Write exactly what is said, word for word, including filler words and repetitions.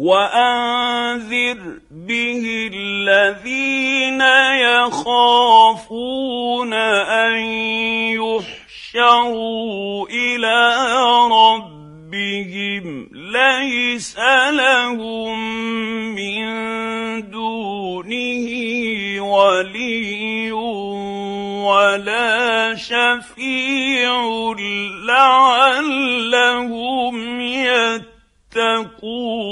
وأنذر به الذين يخافون أن يحشروا إلى ربهم ليس لهم من دونه ولي ولا شفيع لعلهم يتقون.